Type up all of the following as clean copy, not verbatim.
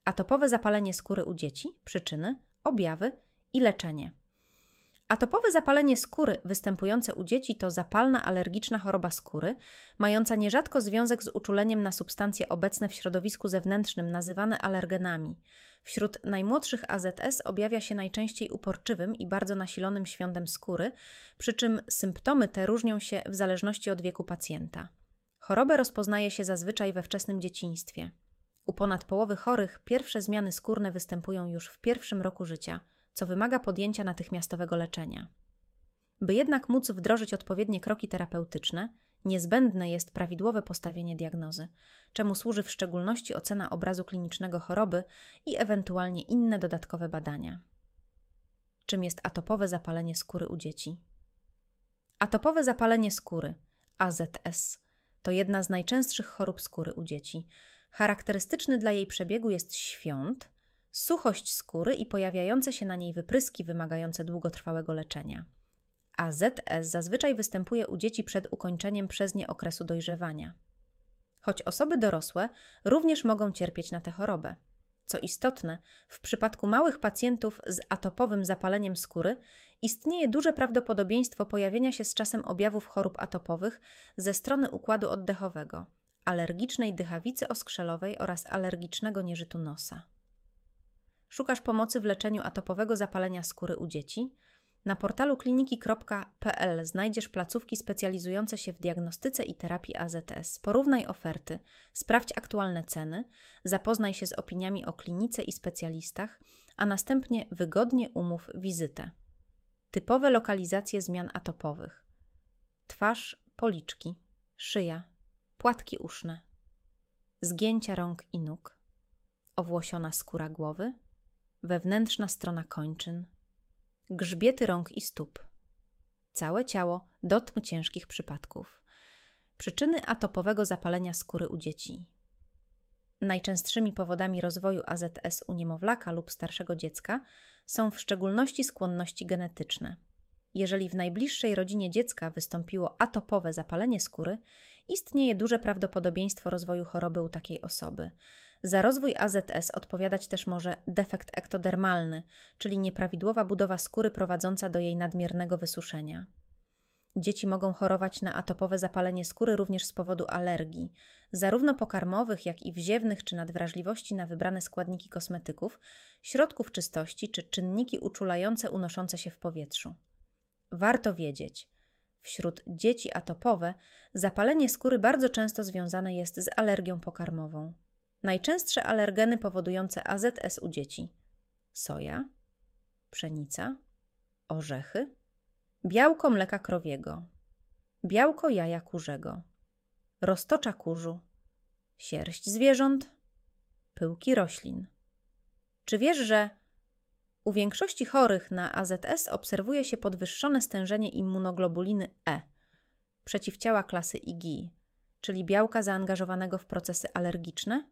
Atopowe zapalenie skóry u dzieci, przyczyny, objawy i leczenie. Atopowe zapalenie skóry występujące u dzieci to zapalna alergiczna choroba skóry, mająca nierzadko związek z uczuleniem na substancje obecne w środowisku zewnętrznym nazywane alergenami. Wśród najmłodszych AZS objawia się najczęściej uporczywym i bardzo nasilonym świądem skóry, przy czym symptomy te różnią się w zależności od wieku pacjenta. Chorobę rozpoznaje się zazwyczaj we wczesnym dzieciństwie. U ponad połowy chorych pierwsze zmiany skórne występują już w pierwszym roku życia, co wymaga podjęcia natychmiastowego leczenia. By jednak móc wdrożyć odpowiednie kroki terapeutyczne, niezbędne jest prawidłowe postawienie diagnozy, czemu służy w szczególności ocena obrazu klinicznego choroby i ewentualnie inne dodatkowe badania. Czym jest atopowe zapalenie skóry u dzieci? Atopowe zapalenie skóry, AZS, to jedna z najczęstszych chorób skóry u dzieci. Charakterystyczny dla jej przebiegu jest świąt, suchość skóry i pojawiające się na niej wypryski wymagające długotrwałego leczenia. AZS zazwyczaj występuje u dzieci przed ukończeniem przez nie okresu dojrzewania. Choć osoby dorosłe również mogą cierpieć na tę chorobę. Co istotne, w przypadku małych pacjentów z atopowym zapaleniem skóry istnieje duże prawdopodobieństwo pojawienia się z czasem objawów chorób atopowych ze strony układu oddechowego, alergicznej dychawicy oskrzelowej oraz alergicznego nieżytu nosa. Szukasz pomocy w leczeniu atopowego zapalenia skóry u dzieci? Na portalu kliniki.pl znajdziesz placówki specjalizujące się w diagnostyce i terapii AZS. Porównaj oferty, sprawdź aktualne ceny, zapoznaj się z opiniami o klinice i specjalistach, a następnie wygodnie umów wizytę. Typowe lokalizacje zmian atopowych: twarz, policzki, szyja, płatki uszne, zgięcia rąk i nóg, owłosiona skóra głowy, wewnętrzna strona kończyn, grzbiety rąk i stóp, całe ciało do ciężkich przypadków. Przyczyny atopowego zapalenia skóry u dzieci. Najczęstszymi powodami rozwoju AZS u niemowlaka lub starszego dziecka są w szczególności skłonności genetyczne. Jeżeli w najbliższej rodzinie dziecka wystąpiło atopowe zapalenie skóry, istnieje duże prawdopodobieństwo rozwoju choroby u takiej osoby. Za rozwój AZS odpowiadać też może defekt ektodermalny, czyli nieprawidłowa budowa skóry prowadząca do jej nadmiernego wysuszenia. Dzieci mogą chorować na atopowe zapalenie skóry również z powodu alergii, zarówno pokarmowych, jak i wziewnych czy nadwrażliwości na wybrane składniki kosmetyków, środków czystości czy czynniki uczulające unoszące się w powietrzu. Warto wiedzieć, wśród dzieci atopowe zapalenie skóry bardzo często związane jest z alergią pokarmową. Najczęstsze alergeny powodujące AZS u dzieci: soja, pszenica, orzechy, białko mleka krowiego, białko jaja kurzego, roztocza kurzu, sierść zwierząt, pyłki roślin. Czy wiesz, że u większości chorych na AZS obserwuje się podwyższone stężenie immunoglobuliny E, przeciwciała klasy IgI, czyli białka zaangażowanego w procesy alergiczne?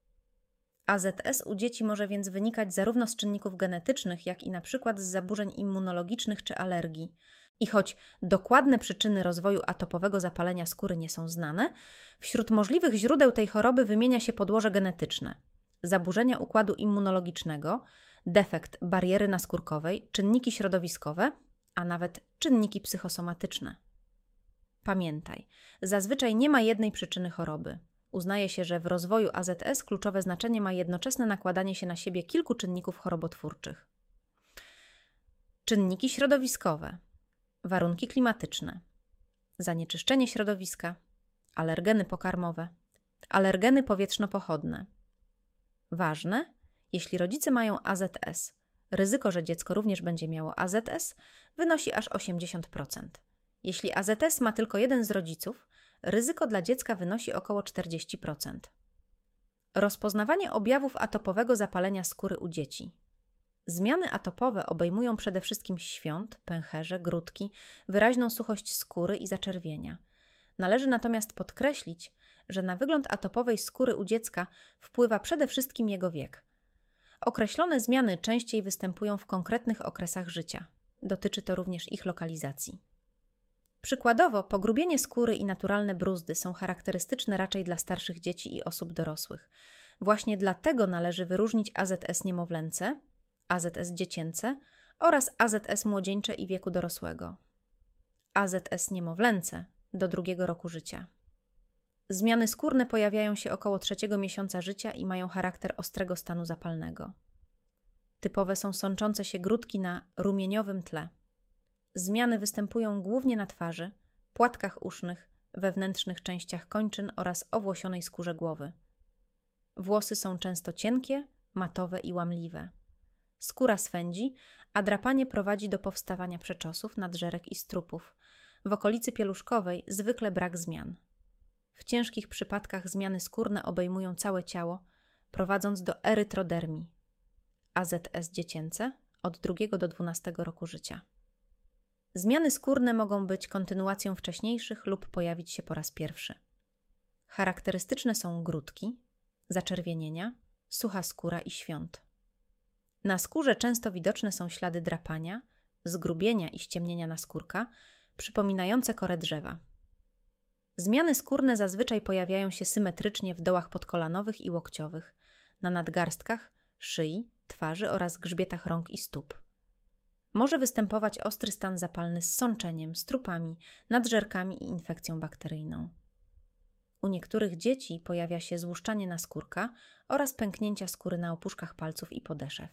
AZS u dzieci może więc wynikać zarówno z czynników genetycznych, jak i np. z zaburzeń immunologicznych czy alergii. I choć dokładne przyczyny rozwoju atopowego zapalenia skóry nie są znane, wśród możliwych źródeł tej choroby wymienia się podłoże genetyczne, zaburzenia układu immunologicznego, defekt bariery naskórkowej, czynniki środowiskowe, a nawet czynniki psychosomatyczne. Pamiętaj, zazwyczaj nie ma jednej przyczyny choroby. Uznaje się, że w rozwoju AZS kluczowe znaczenie ma jednoczesne nakładanie się na siebie kilku czynników chorobotwórczych. Czynniki środowiskowe, warunki klimatyczne, zanieczyszczenie środowiska, alergeny pokarmowe, alergeny powietrzno-pochodne. Ważne, jeśli rodzice mają AZS, ryzyko, że dziecko również będzie miało AZS, wynosi aż 80%. Jeśli AZS ma tylko jeden z rodziców, ryzyko dla dziecka wynosi około 40%. Rozpoznawanie objawów atopowego zapalenia skóry u dzieci. Zmiany atopowe obejmują przede wszystkim świąt, pęcherze, grudki, wyraźną suchość skóry i zaczerwienia. Należy natomiast podkreślić, że na wygląd atopowej skóry u dziecka wpływa przede wszystkim jego wiek. Określone zmiany częściej występują w konkretnych okresach życia. Dotyczy to również ich lokalizacji. Przykładowo, pogrubienie skóry i naturalne bruzdy są charakterystyczne raczej dla starszych dzieci i osób dorosłych. Właśnie dlatego należy wyróżnić AZS niemowlęce, AZS dziecięce oraz AZS młodzieńcze i wieku dorosłego. AZS niemowlęce do 2 roku życia. Zmiany skórne pojawiają się około 3 miesiąca życia i mają charakter ostrego stanu zapalnego. Typowe są sączące się grudki na rumieniowym tle. Zmiany występują głównie na twarzy, płatkach usznych, wewnętrznych częściach kończyn oraz owłosionej skórze głowy. Włosy są często cienkie, matowe i łamliwe. Skóra swędzi, a drapanie prowadzi do powstawania przeczosów, nadżerek i strupów. W okolicy pieluszkowej zwykle brak zmian. W ciężkich przypadkach zmiany skórne obejmują całe ciało, prowadząc do erytrodermii. AZS dziecięce od 2 do 12 roku życia. Zmiany skórne mogą być kontynuacją wcześniejszych lub pojawić się po raz pierwszy. Charakterystyczne są grudki, zaczerwienienia, sucha skóra i świąt. Na skórze często widoczne są ślady drapania, zgrubienia i ściemnienia naskórka, przypominające korę drzewa. Zmiany skórne zazwyczaj pojawiają się symetrycznie w dołach podkolanowych i łokciowych, na nadgarstkach, szyi, twarzy oraz grzbietach rąk i stóp. Może występować ostry stan zapalny z sączeniem, strupami, nadżerkami i infekcją bakteryjną. U niektórych dzieci pojawia się złuszczanie naskórka oraz pęknięcia skóry na opuszkach palców i podeszew.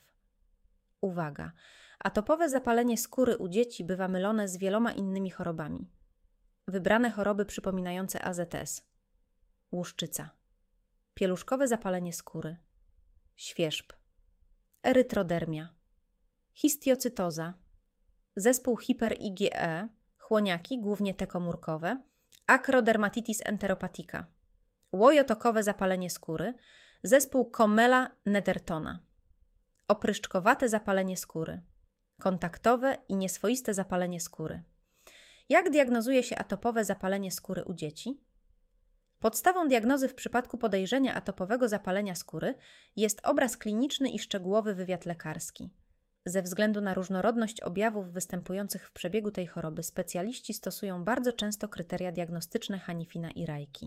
Uwaga! Atopowe zapalenie skóry u dzieci bywa mylone z wieloma innymi chorobami. Wybrane choroby przypominające AZS: łuszczyca, pieluszkowe zapalenie skóry, świerzb, erytrodermia, histiocytoza, zespół hiper-IgE, chłoniaki, głównie te komórkowe, akrodermatitis enteropatica, łojotokowe zapalenie skóry, zespół Comella-Nethertona, opryszczkowate zapalenie skóry, kontaktowe i nieswoiste zapalenie skóry. Jak diagnozuje się atopowe zapalenie skóry u dzieci? Podstawą diagnozy w przypadku podejrzenia atopowego zapalenia skóry jest obraz kliniczny i szczegółowy wywiad lekarski. Ze względu na różnorodność objawów występujących w przebiegu tej choroby specjaliści stosują bardzo często kryteria diagnostyczne Hanifina i Rajki.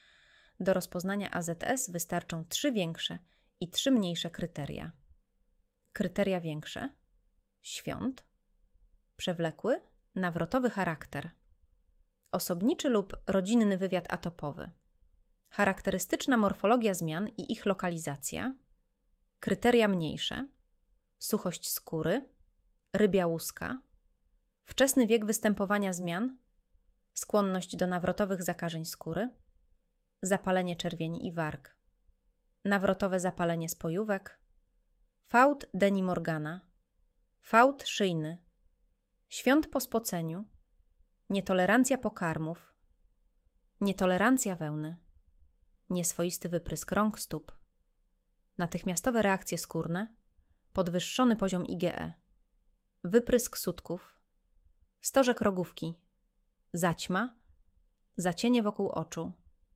Do rozpoznania AZS wystarczą 3 większe i 3 mniejsze kryteria. Kryteria większe: świąt, przewlekły, nawrotowy charakter, osobniczy lub rodzinny wywiad atopowy, charakterystyczna morfologia zmian i ich lokalizacja, kryteria mniejsze: suchość skóry, rybia łuska, wczesny wiek występowania zmian, skłonność do nawrotowych zakażeń skóry, zapalenie czerwieni i warg, nawrotowe zapalenie spojówek, fałd Dennie-Morgana, fałd szyjny, świąt po spoceniu, nietolerancja pokarmów, nietolerancja wełny, nieswoisty wyprysk rąk, stóp, natychmiastowe reakcje skórne, podwyższony poziom IgE, wyprysk sutków, stożek rogówki, zaćma, zacienie wokół oczu,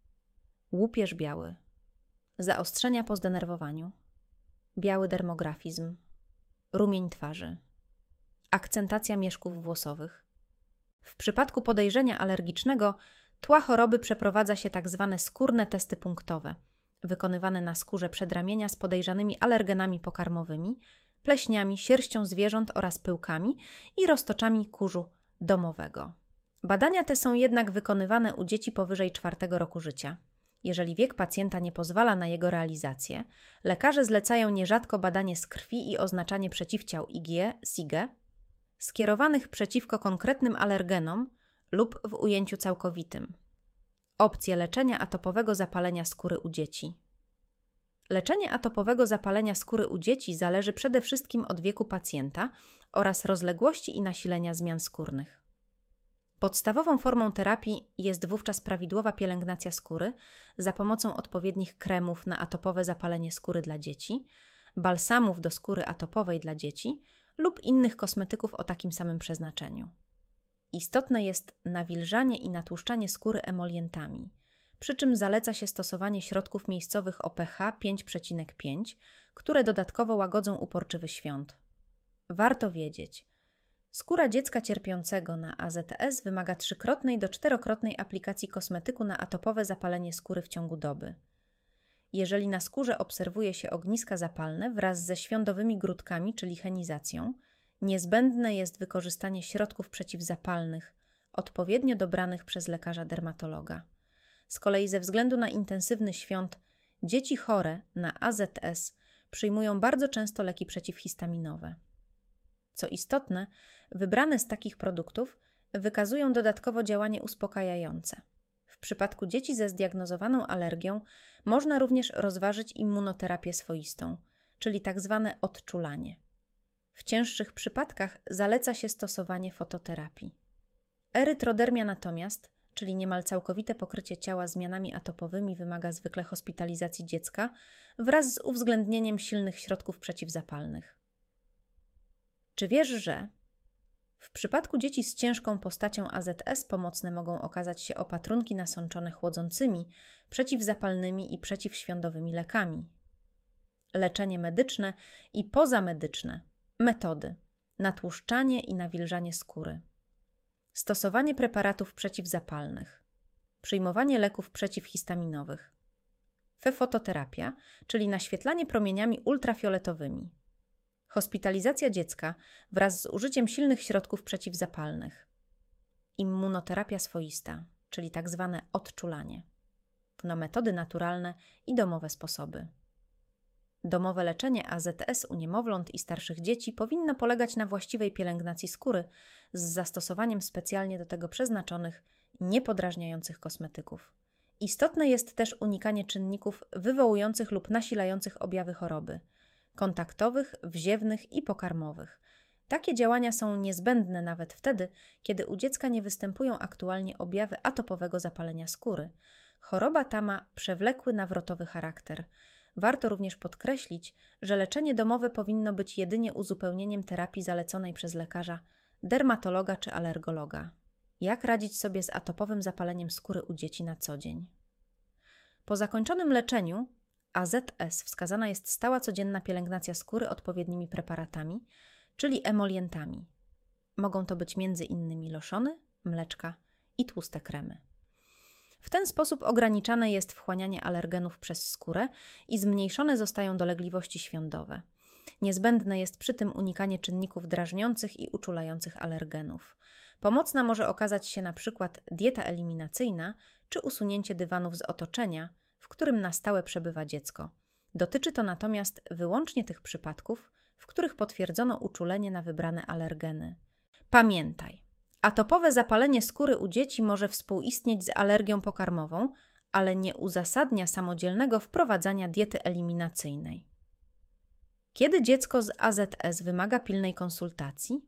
łupież biały, zaostrzenia po zdenerwowaniu, biały dermografizm, rumień twarzy, akcentacja mieszków włosowych. W przypadku podejrzenia alergicznego tła choroby przeprowadza się tzw. skórne testy punktowe, wykonywane na skórze przedramienia z podejrzanymi alergenami pokarmowymi, pleśniami, sierścią zwierząt oraz pyłkami i roztoczami kurzu domowego. Badania te są jednak wykonywane u dzieci powyżej 4 roku życia. Jeżeli wiek pacjenta nie pozwala na jego realizację, lekarze zlecają nierzadko badanie z krwi i oznaczanie przeciwciał IgE, skierowanych przeciwko konkretnym alergenom lub w ujęciu całkowitym. Opcje leczenia atopowego zapalenia skóry u dzieci. Leczenie atopowego zapalenia skóry u dzieci zależy przede wszystkim od wieku pacjenta oraz rozległości i nasilenia zmian skórnych. Podstawową formą terapii jest wówczas prawidłowa pielęgnacja skóry za pomocą odpowiednich kremów na atopowe zapalenie skóry dla dzieci, balsamów do skóry atopowej dla dzieci lub innych kosmetyków o takim samym przeznaczeniu. Istotne jest nawilżanie i natłuszczanie skóry emolientami, przy czym zaleca się stosowanie środków miejscowych o pH 5,5, które dodatkowo łagodzą uporczywy świąt. Warto wiedzieć, skóra dziecka cierpiącego na AZS wymaga 3-krotnej do 4-krotnej aplikacji kosmetyku na atopowe zapalenie skóry w ciągu doby. Jeżeli na skórze obserwuje się ogniska zapalne wraz ze świądowymi grudkami, czyli henizacją, niezbędne jest wykorzystanie środków przeciwzapalnych, odpowiednio dobranych przez lekarza dermatologa. Z kolei ze względu na intensywny świąt, dzieci chore na AZS przyjmują bardzo często leki przeciwhistaminowe. Co istotne, wybrane z takich produktów wykazują dodatkowo działanie uspokajające. W przypadku dzieci ze zdiagnozowaną alergią można również rozważyć immunoterapię swoistą, czyli tzw. odczulanie. W cięższych przypadkach zaleca się stosowanie fototerapii. Erytrodermia natomiast, czyli niemal całkowite pokrycie ciała zmianami atopowymi, wymaga zwykle hospitalizacji dziecka wraz z uwzględnieniem silnych środków przeciwzapalnych. Czy wiesz, że w przypadku dzieci z ciężką postacią AZS pomocne mogą okazać się opatrunki nasączone chłodzącymi, przeciwzapalnymi i przeciwświądowymi lekami? Leczenie medyczne i pozamedyczne metody: natłuszczanie i nawilżanie skóry, stosowanie preparatów przeciwzapalnych, przyjmowanie leków przeciwhistaminowych, fototerapia, czyli naświetlanie promieniami ultrafioletowymi, hospitalizacja dziecka wraz z użyciem silnych środków przeciwzapalnych, immunoterapia swoista, czyli tzw. odczulanie, metody naturalne i domowe sposoby. Domowe leczenie AZS u niemowląt i starszych dzieci powinno polegać na właściwej pielęgnacji skóry z zastosowaniem specjalnie do tego przeznaczonych, niepodrażniających kosmetyków. Istotne jest też unikanie czynników wywołujących lub nasilających objawy choroby, kontaktowych, wziewnych i pokarmowych. Takie działania są niezbędne nawet wtedy, kiedy u dziecka nie występują aktualnie objawy atopowego zapalenia skóry. Choroba ta ma przewlekły, nawrotowy charakter. Warto również podkreślić, że leczenie domowe powinno być jedynie uzupełnieniem terapii zaleconej przez lekarza, dermatologa czy alergologa. Jak radzić sobie z atopowym zapaleniem skóry u dzieci na co dzień? Po zakończonym leczeniu AZS wskazana jest stała codzienna pielęgnacja skóry odpowiednimi preparatami, czyli emolientami. Mogą to być m.in. loszony, mleczka i tłuste kremy. W ten sposób ograniczane jest wchłanianie alergenów przez skórę i zmniejszone zostają dolegliwości świądowe. Niezbędne jest przy tym unikanie czynników drażniących i uczulających alergenów. Pomocna może okazać się np. dieta eliminacyjna czy usunięcie dywanów z otoczenia, w którym na stałe przebywa dziecko. Dotyczy to natomiast wyłącznie tych przypadków, w których potwierdzono uczulenie na wybrane alergeny. Pamiętaj, atopowe zapalenie skóry u dzieci może współistnieć z alergią pokarmową, ale nie uzasadnia samodzielnego wprowadzania diety eliminacyjnej. Kiedy dziecko z AZS wymaga pilnej konsultacji?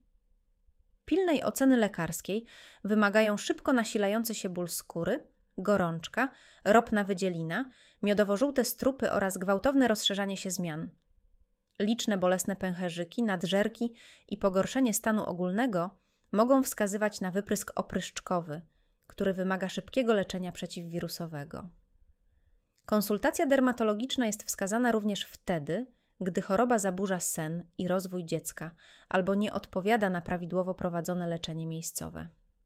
Pilnej oceny lekarskiej wymagają szybko nasilający się ból skóry, gorączka, ropna wydzielina, miodowo-żółte strupy oraz gwałtowne rozszerzanie się zmian. Liczne bolesne pęcherzyki, nadżerki i pogorszenie stanu ogólnego mogą wskazywać na wyprysk opryszczkowy, który wymaga szybkiego leczenia przeciwwirusowego. Konsultacja dermatologiczna jest wskazana również wtedy, gdy choroba zaburza sen i rozwój dziecka albo nie odpowiada na prawidłowo prowadzone leczenie miejscowe.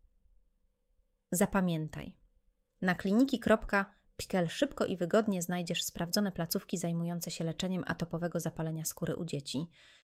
Zapamiętaj. Na kliniki.pl szybko i wygodnie znajdziesz sprawdzone placówki zajmujące się leczeniem atopowego zapalenia skóry u dzieci.